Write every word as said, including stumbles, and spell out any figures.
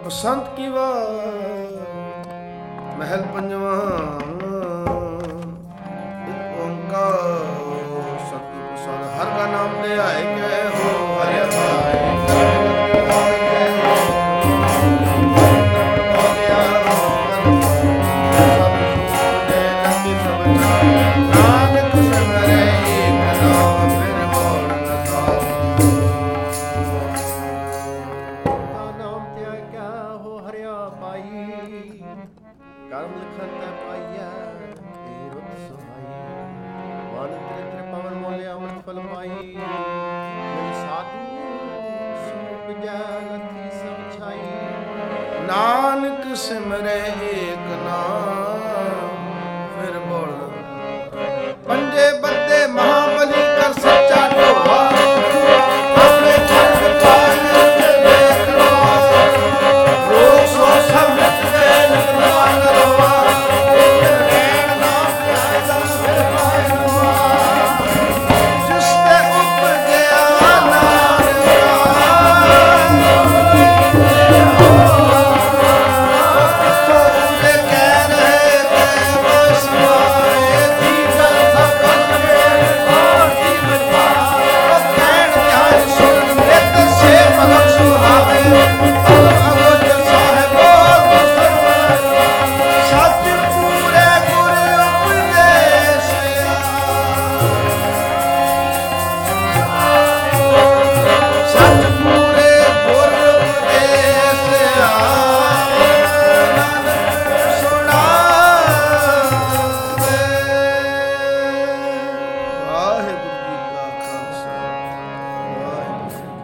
ਬਸੰਤ ਕੀ ਵਾਰ ਮਹਿਲ ਪੰਜਵਾਂ ਇੱਕ ਓੰਕਾਰ ਸਤਿ ਪ੍ਰਸਾਦ ਹਰ ਕਾ ਨਾਮ ਦੇ ਆਏ ਕੈ ਹੋ ਹਰਿ ਭਾਏ ਕਰਮ ਲਿਖਨ ਤੈ ਪਾਈਐ ਏ ਰੁੱਤ ਸੁਹਾਈ ਵਨ ਤ੍ਰਿਤ੍ਰ ਪਵਨ ਮੋਲੇ ਅੰਮ੍ਰਿਤ ਫਲ ਪਾਈ ਮਿਲ ਸਾਧੂ ਸੁਖ ਜੈ ਲਥੀ ਸਭ ਛਾਈ ਨਾਨਕ ਸਿਮਰੈ ਏਕ ਨਾਮ